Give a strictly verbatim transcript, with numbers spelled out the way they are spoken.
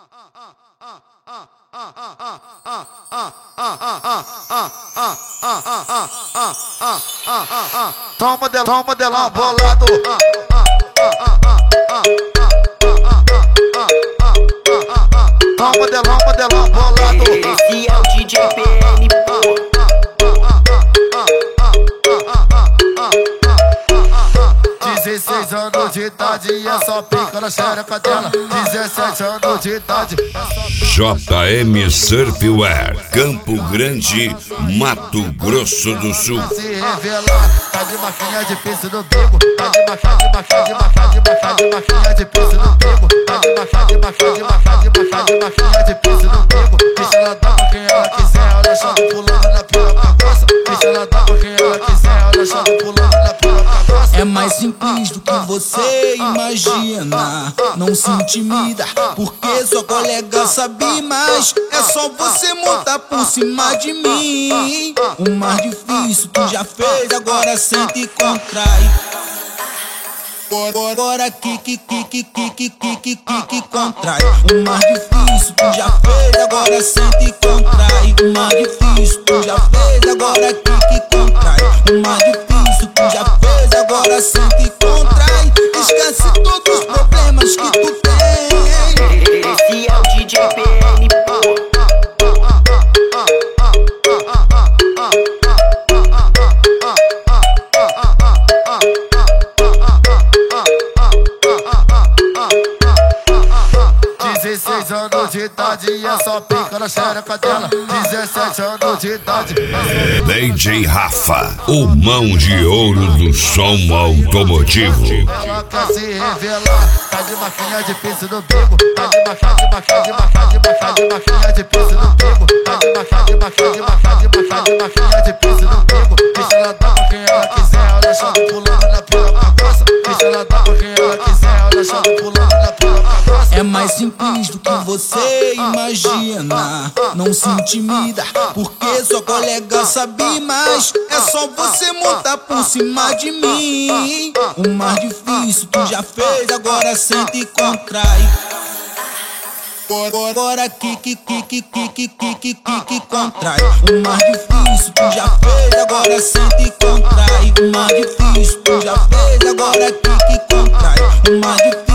Toma modelão, toma modelão bolado. Toma modelão, modelão bolado. Esse é o D J P N, pô. dezesseis anos de idade e é só pica na xereca dela. dezessete anos de idade. J M Surfwear, Campo Grande, Mato Grosso do Sul. Se revelar, tá de marquinha de piso no bico. Tá de marquinha, de marquinha, de marquinha, de marquinha, de marquinha de piso no bico. Tá de marquinha, de marquinha, de marquinha, de marquinha, de marquinha de piso no bico. Deixa ela dar com quem ela quiser, olha só pulando na piroca grossa. Deixa ela dar com quem ela quiser, olha só pulando na piroca grossa. É mais simples do que você imagina. Não se intimida, porque sua colega sabe mais. É só você montar por cima de mim. O mais difícil tu já fez, agora sente e contrai. Agora que que que que que que que que que que contrai. O mais difícil tu já fez, agora sente e contrai. O mais difícil tu já fez, agora que que contrai. O mais difícil tu já fez, agora sente e contrai. Esquece todos os problemas que tu tem. Esse é o D J P N, pô. dezesseis anos de idade e é só pica na xereca dela. dezessete anos de idade. D J Rafa, o mão de ouro do som automotivo. Ela quer se revelar, tá de marquinha de piso no bico. Tá de marquinha, de marquinha, de marquinha, de marquinha, de marquinha de piso no bico. Tá de marquinha, de marquinha, de marquinha, de marquinha, de marquinha de piso no bico. Deixa ela dar com quem ela quiser, olha só pulando na piroca grossa. Deixa ela dar com quem ela quiser, olha só pulando na piroca grossa. É mais simples do que você imagina. Não se intimida, porque sua colega sabe mais. É só você montar por cima de mim. O mais difícil tu já fez, agora sente e contrai. Agora que que que que que que que que que que contrai. O mais difícil tu já fez, agora sente e contrai. O mais difícil tu já fez, agora que que contrai. O mais difícil